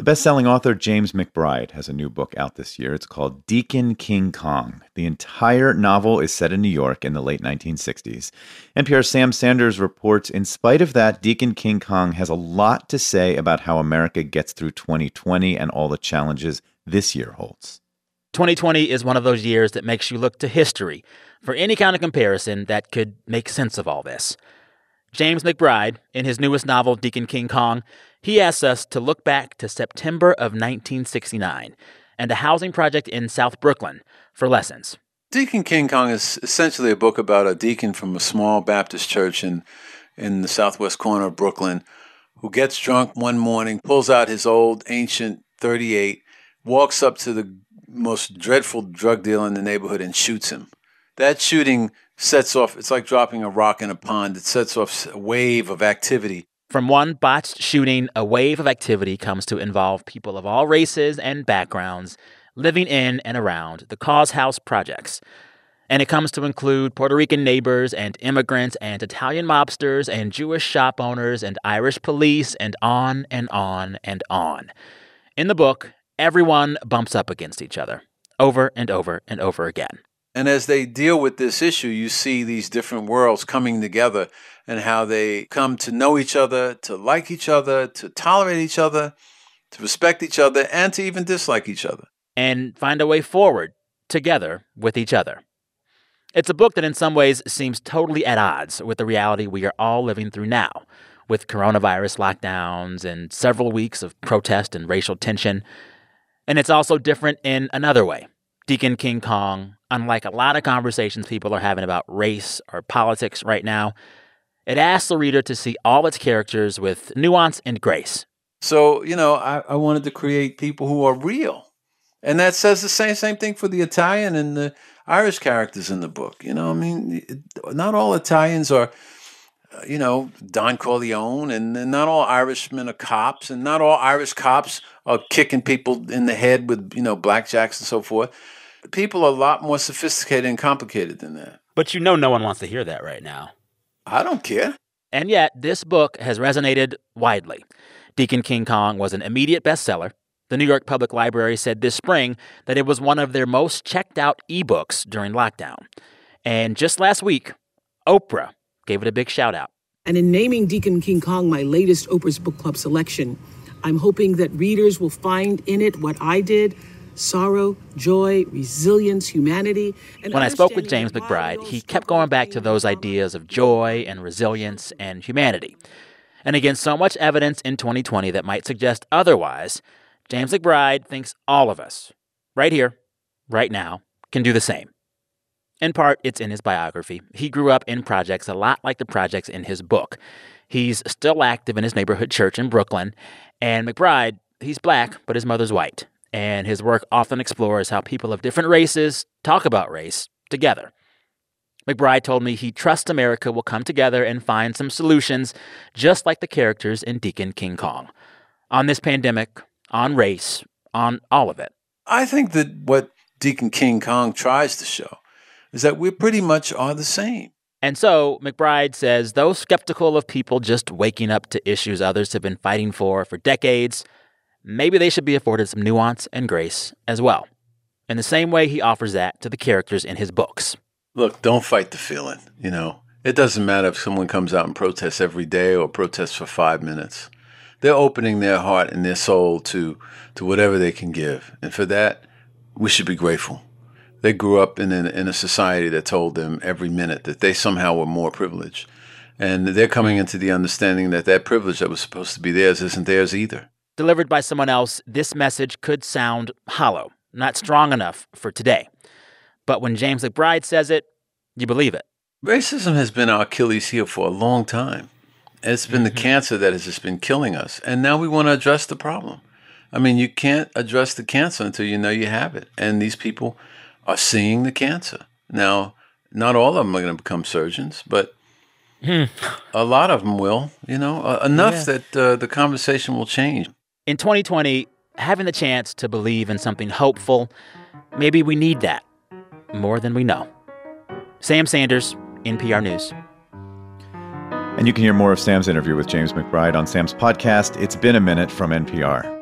best-selling author James McBride has a new book out this year. It's called Deacon King Kong. The entire novel is set in New York in the late 1960s. NPR's Sam Sanders reports, in spite of that, Deacon King Kong has a lot to say about how America gets through 2020 and all the challenges this year holds. 2020 is one of those years that makes you look to history for any kind of comparison that could make sense of all this. James McBride, in his newest novel, Deacon King Kong, he asks us to look back to September of 1969 and a housing project in South Brooklyn for lessons. Deacon King Kong is essentially a book about a deacon from a small Baptist church in the southwest corner of Brooklyn who gets drunk one morning, pulls out his old ancient .38, walks up to the most dreadful drug dealer in the neighborhood and shoots him. That shooting sets off, it's like dropping a rock in a pond. It sets off a wave of activity. From one botched shooting, a wave of activity comes to involve people of all races and backgrounds living in and around the Cause House projects. And it comes to include Puerto Rican neighbors and immigrants and Italian mobsters and Jewish shop owners and Irish police and on and on and on. In the book, everyone bumps up against each other over and over and over again. And as they deal with this issue, you see these different worlds coming together and how they come to know each other, to like each other, to tolerate each other, to respect each other, and to even dislike each other. And find a way forward together with each other. It's a book that in some ways seems totally at odds with the reality we are all living through now, with coronavirus lockdowns and several weeks of protest and racial tension. And it's also different in another way. Deacon King Kong, unlike a lot of conversations people are having about race or politics right now, it asks the reader to see all its characters with nuance and grace. So, I wanted to create people who are real. And that says the same thing for the Italian and the Irish characters in the book. Not all Italians are, Don Corleone, and not all Irishmen are cops, and not all Irish cops are kicking people in the head with, blackjacks and so forth. People are a lot more sophisticated and complicated than that. But no one wants to hear that right now. I don't care. And yet, this book has resonated widely. Deacon King Kong was an immediate bestseller. The New York Public Library said this spring that it was one of their most checked out ebooks during lockdown. And just last week, Oprah gave it a big shout out. And in naming Deacon King Kong my latest Oprah's Book Club selection, I'm hoping that readers will find in it what I did: sorrow, joy, resilience, humanity. And when I spoke with James McBride, he kept going back to those ideas of joy and resilience and humanity. And against so much evidence in 2020 that might suggest otherwise, James McBride thinks all of us, right here, right now, can do the same. In part, it's in his biography. He grew up in projects a lot like the projects in his book. He's still active in his neighborhood church in Brooklyn. And McBride, he's black, but his mother's white. And his work often explores how people of different races talk about race together. McBride told me he trusts America will come together and find some solutions, just like the characters in Deacon King Kong, on this pandemic, on race, on all of it. I think that what Deacon King Kong tries to show is that we pretty much are the same. And so McBride says those skeptical of people just waking up to issues others have been fighting for decades, maybe they should be afforded some nuance and grace as well, in the same way he offers that to the characters in his books. Look, don't fight the feeling, It doesn't matter if someone comes out and protests every day or protests for 5 minutes. They're opening their heart and their soul to whatever they can give. And for that, we should be grateful. They grew up in a society that told them every minute that they somehow were more privileged. And they're coming into the understanding that privilege that was supposed to be theirs isn't theirs either. Delivered by someone else, this message could sound hollow, not strong enough for today. But when James McBride says it, you believe it. Racism has been our Achilles heel for a long time. It's been the cancer that has just been killing us. And now we want to address the problem. I mean, you can't address the cancer until you know you have it. And these people are seeing the cancer. Now, not all of them are going to become surgeons, but a lot of them will, enough that the conversation will change. In 2020, having the chance to believe in something hopeful, maybe we need that more than we know. Sam Sanders, NPR News. And you can hear more of Sam's interview with James McBride on Sam's podcast, It's Been a Minute from NPR.